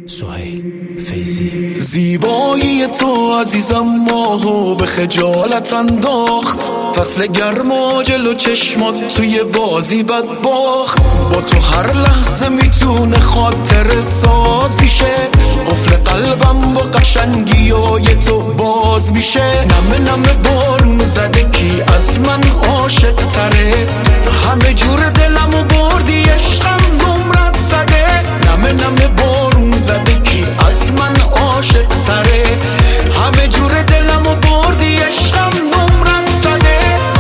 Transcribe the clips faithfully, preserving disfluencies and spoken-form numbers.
سهیل فیضی. زیبایی تو عزیزم ماهو به خجالت انداخت، فصل گرما جلو چشمات توی بازی بد باخت. با تو هر لحظه میتونه خاطر سازی شه، قفل قلبم با قشنگی های تو باز میشه. نمه نمه بارون زده کی از من عاشق تره، همه جور دلمو بردی عشقم نمرت زده. نمه نمه بارون زده کی از من عاشق تره، همه جور دلمو بردی عشقم نمرت زده.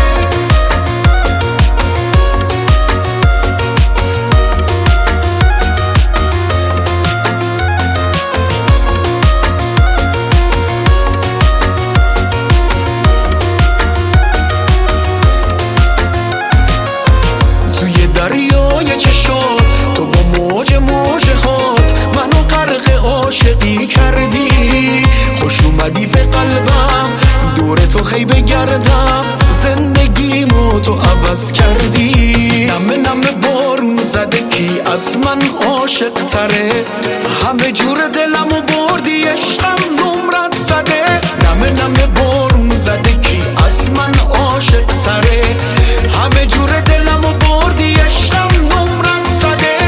توی دریای چشات تو با موج موج هات منو غرق عاشقی کردی. خوش اومدی به قلبم، دور تو هی بگردم، زندگیمو تو عوض کردی. نمه نمه بارون زده کی از من عاشق تره، همه جور دلمو بردی عشقم نمرت زده. نمه نمه بارون زده کی از من عاشق تره، همه جور دلمو بردی عشقم نمرت زده.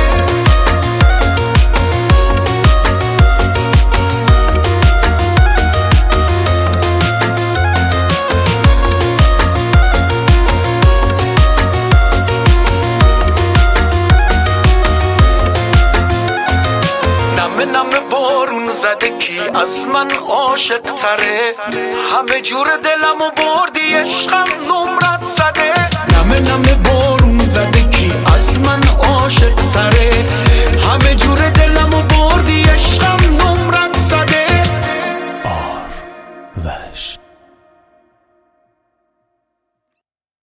نمه نمه بارون زده کی از من عاشق تره، همه جور دلمو بردی عشقم نمرت زده. نمه نمه بارون زده کی از من عاشق تره،